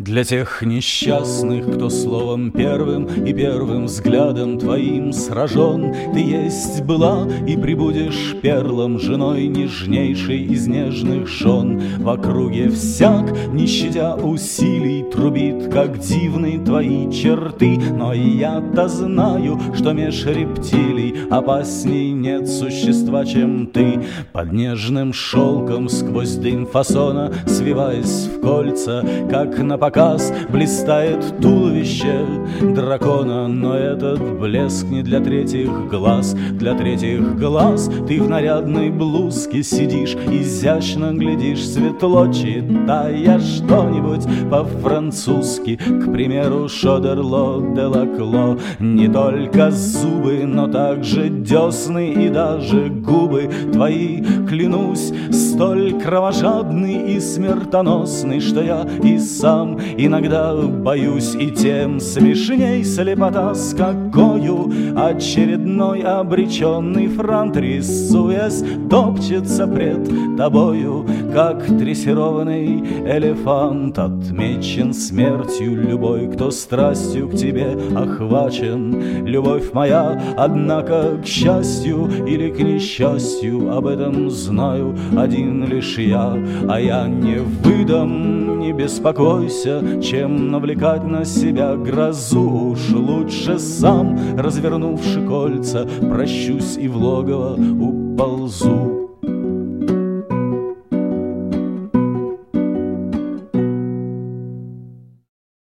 Для тех несчастных, кто словом первым и первым взглядом твоим сражен, ты есть была и прибудешь перлом, женой нежнейшей из нежных жен. В округе всяк, не щадя усилий, трубит, как дивны твои черты. Но я-то знаю, что меж рептилий опасней нет существа, чем ты. Под нежным шелком сквозь дым фасона, свиваясь в кольца, как на показ, блистает туловище дракона. Но этот блеск не для третьих глаз. Для третьих глаз ты в нарядной блузке сидишь, изящно глядишь, светло читая что-нибудь по-французски. К примеру, Шодерло де Лакло. Не только зубы, но также десны и даже губы твои, клянусь, столь кровожадный и смертоносный, что я и сам иногда боюсь. И тем смешней слепота, с какою очередной обреченный франт, рисуясь, топчется пред тобою, как дрессированный элефант. Отмечен смертью любой, кто страстью к тебе охвачен. Любовь моя, однако, к счастью или к несчастью, об этом знаю один лишь я. А я не выдам, не беспокойся, чем навлекать на себя грозу. Уж лучше сам, развернувши кольца, прощусь и в логово уползу.